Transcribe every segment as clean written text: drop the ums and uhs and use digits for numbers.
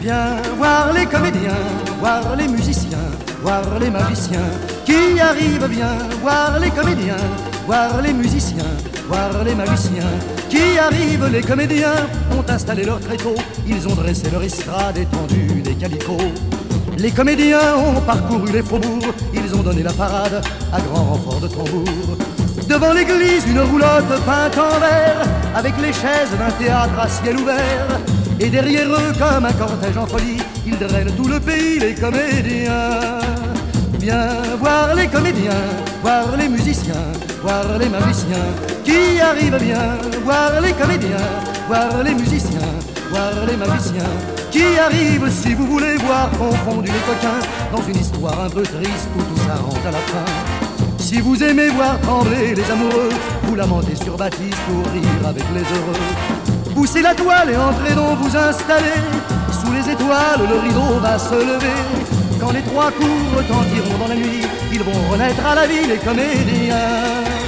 Viens voir les comédiens, voir les musiciens, voir les magiciens qui arrivent. Viens voir les comédiens, voir les musiciens, voir les magiciens qui arrivent. Les comédiens ont installé leur tréteau, ils ont dressé leur estrade étendue des calicots. Les comédiens ont parcouru les faubourgs, ils ont donné la parade à grand renfort de tambour. Devant l'église, une roulotte peinte en vert, avec les chaises d'un théâtre à ciel ouvert. Et derrière eux, comme un cortège en folie, ils drainent tout le pays, les comédiens. Viens voir les comédiens, voir les musiciens, voir les magiciens qui arrivent. Viens voir les comédiens, voir les musiciens, voir les magiciens qui arrivent. Si vous voulez voir confondus les coquins dans une histoire un peu triste où tout s'arrange à la fin. Si vous aimez voir trembler les amoureux, vous lamentez sur Baptiste pour rire avec les heureux. Poussez la toile et entrez donc vous installer. Sous les étoiles, le rideau va se lever. Quand les trois coups retentiront dans la nuit, ils vont renaître à la vie, les comédiens.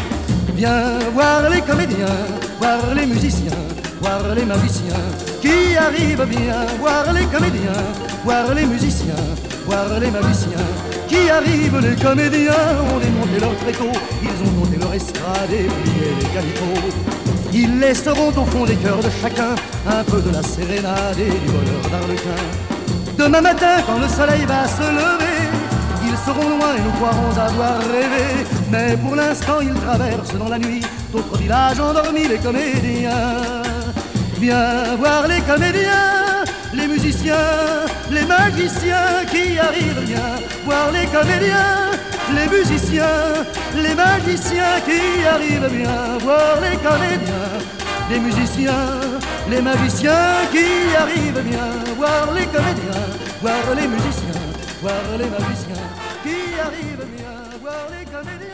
Viens voir les comédiens, voir les musiciens, voir les magiciens qui arrivent. Viens voir les comédiens, voir les musiciens, voir les magiciens qui arrivent. Les comédiens ont démonté leur tréteau, ils ont monté leur estrade et plié les calicots. Ils laisseront au fond des cœurs de chacun un peu de la sérénade et du bonheur d'Arlequin. Demain matin, quand le soleil va se lever, ils seront loin et nous croirons avoir rêvé. Mais pour l'instant, ils traversent dans la nuit d'autres villages endormis, les comédiens. Viens voir les comédiens, les musiciens, les magiciens qui arrivent. Viens voir les comédiens, les musiciens, les magiciens qui arrivent. Viens voir les comédiens, les musiciens, les magiciens qui arrivent. Viens voir les comédiens, voir les musiciens, voir les magiciens qui arrivent. Viens voir les comédiens.